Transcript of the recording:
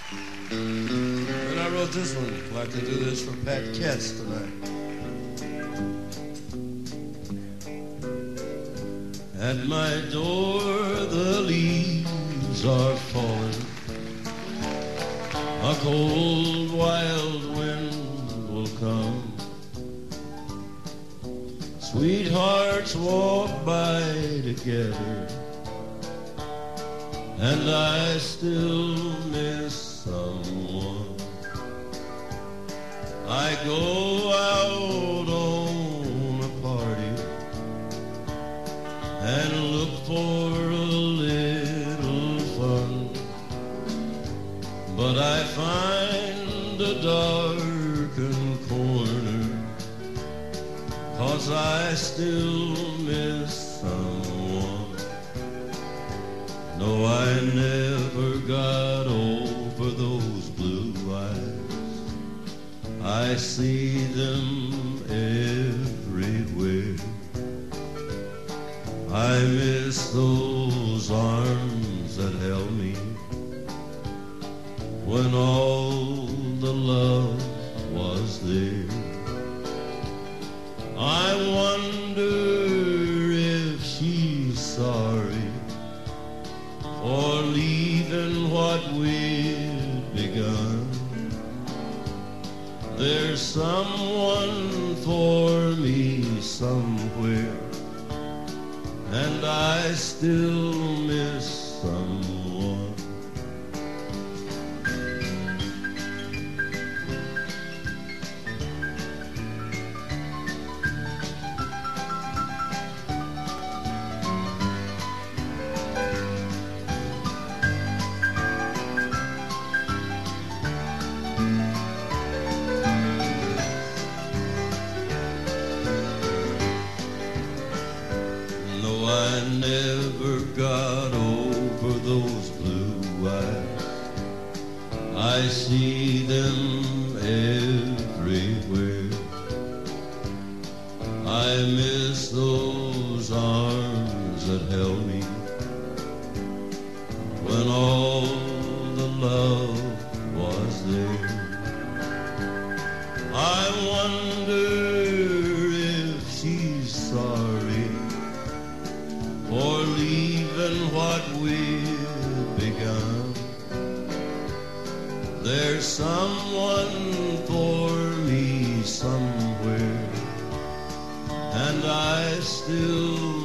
And I wrote this one. I'd like to do this for Pat Ketz tonight. At my door the leaves are falling. A cold wild wind will come. Sweethearts walk by together, and I still miss someone. I go out on a party and look for a little fun, but I find a darkened corner, 'cause I still miss someone. No, I never got over those blue eyes. I see them everywhere. I miss those arms that held me when all the love was there. I wonder if she's sorry for leaving what we'd begun. There's someone for me somewhere, and I still miss someone. I never got over those blue eyes. I see them everywhere. I miss those arms that held me when all the love was there. I wonder if she's sorry for leaving what we've begun. There's someone for me somewhere, and I still